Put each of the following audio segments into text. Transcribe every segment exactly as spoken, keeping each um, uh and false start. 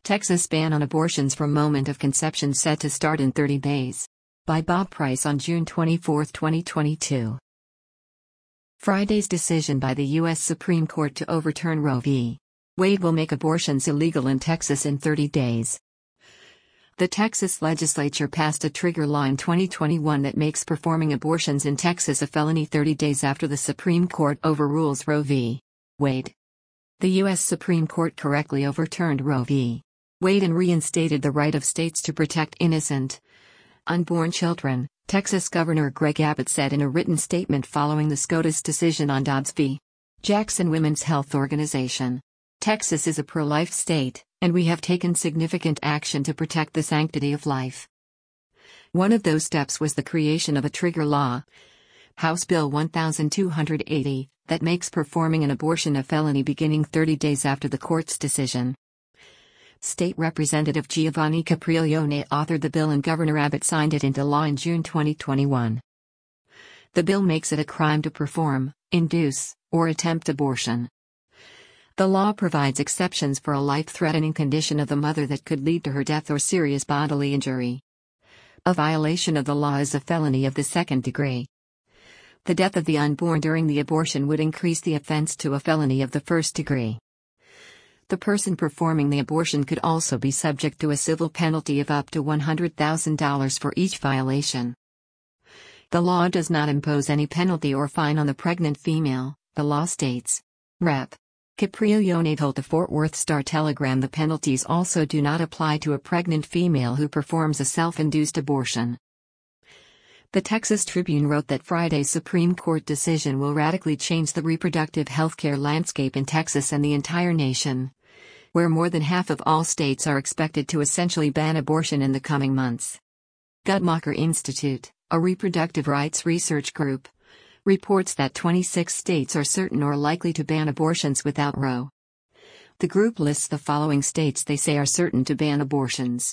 Texas ban on abortions from moment of conception set to start in thirty days. By Bob Price on June twenty-fourth, twenty twenty-two. Friday's decision by the U S Supreme Court to overturn Roe v. Wade will make abortions illegal in Texas in thirty days. The Texas legislature passed a trigger law in twenty twenty-one that makes performing abortions in Texas a felony thirty days after the Supreme Court overrules Roe v. Wade. The U S Supreme Court correctly overturned Roe v. Wade and reinstated the right of states to protect innocent, unborn children, Texas Governor Greg Abbott said in a written statement following the SCOTUS decision on Dobbs v. Jackson Women's Health Organization. Texas is a pro-life state, and we have taken significant action to protect the sanctity of life. One of those steps was the creation of a trigger law, House Bill twelve eighty, that makes performing an abortion a felony beginning thirty days after the court's decision. State Representative Giovanni Capriglione authored the bill and Governor Abbott signed it into law in June twenty twenty-one. The bill makes it a crime to perform, induce, or attempt abortion. The law provides exceptions for a life-threatening condition of the mother that could lead to her death or serious bodily injury. A violation of the law is a felony of the second degree. The death of the unborn during the abortion would increase the offense to a felony of the first degree. The person performing the abortion could also be subject to a civil penalty of up to one hundred thousand dollars for each violation. The law does not impose any penalty or fine on the pregnant female, the law states. Representative Capriglione told the Fort Worth Star-Telegram the penalties also do not apply to a pregnant female who performs a self-induced abortion. The Texas Tribune wrote that Friday's Supreme Court decision will radically change the reproductive healthcare landscape in Texas and the entire nation, where more than half of all states are expected to essentially ban abortion in the coming months. Guttmacher Institute, a reproductive rights research group, reports that twenty-six states are certain or likely to ban abortions without Roe. The group lists the following states they say are certain to ban abortions: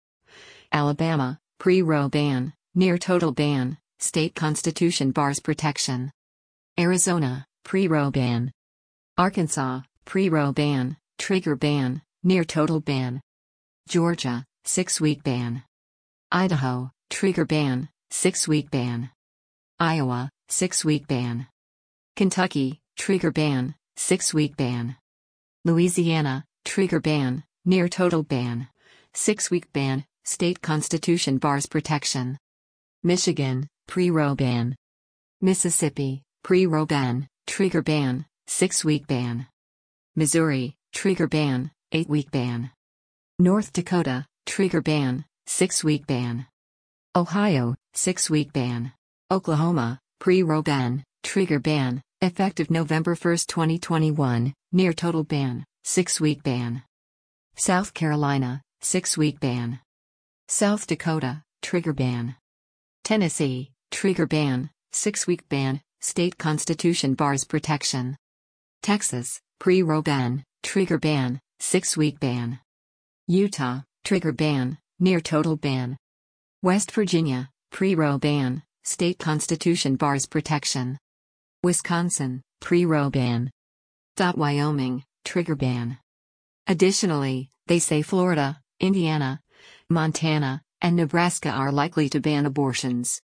Alabama, pre-Roe ban, near total ban, state constitution bars protection. Arizona, pre-Roe ban. Arkansas, pre-Roe ban, trigger ban, near total ban. Georgia, six-week ban. Idaho, trigger ban, six-week ban. Iowa, six-week ban. Kentucky, trigger ban, six-week ban. Louisiana, trigger ban, near total ban, six-week ban, state constitution bars protection. Michigan, pre-Roe ban. Mississippi, pre-Roe ban, trigger ban, six-week ban. Missouri, trigger ban, eight-week ban. North Dakota, trigger ban, six-week ban. Ohio, six-week ban. Oklahoma, pre-Roe ban, trigger ban, effective November first, twenty twenty-one, near total ban, six-week ban. South Carolina, six-week ban. South Dakota, trigger ban. Tennessee, trigger ban, six-week ban, state constitution bars protection. Texas, pre-Roe ban, trigger ban, six-week ban. Utah, trigger ban, near total ban. West Virginia, pre-Roe ban, state constitution bars protection. Wisconsin, pre-Roe ban. Wyoming, trigger ban. Additionally, they say Florida, Indiana, Montana, and Nebraska are likely to ban abortions.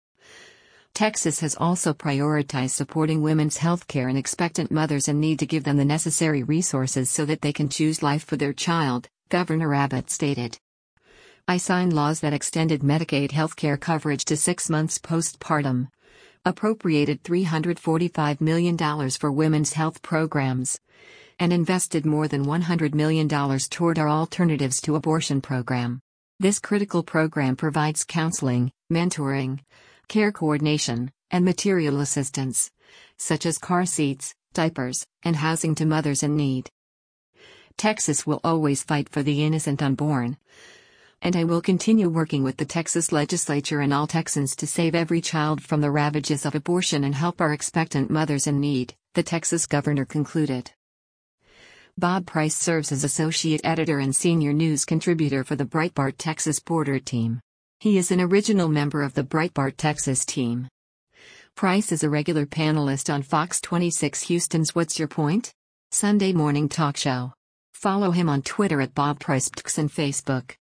Texas has also prioritized supporting women's health care and expectant mothers and need to give them the necessary resources so that they can choose life for their child, Governor Abbott stated. I signed laws that extended Medicaid health care coverage to six months postpartum, appropriated three hundred forty-five million dollars for women's health programs, and invested more than one hundred million dollars toward our Alternatives to Abortion program. This critical program provides counseling, mentoring, care coordination, and material assistance, such as car seats, diapers, and housing to mothers in need. Texas will always fight for the innocent unborn, and I will continue working with the Texas legislature and all Texans to save every child from the ravages of abortion and help our expectant mothers in need, the Texas governor concluded. Bob Price serves as associate editor and senior news contributor for the Breitbart Texas Border Team. He is an original member of the Breitbart Texas team. Price is a regular panelist on Fox twenty-six Houston's What's Your Point? Sunday morning talk show. Follow him on Twitter at Bob Price and Facebook.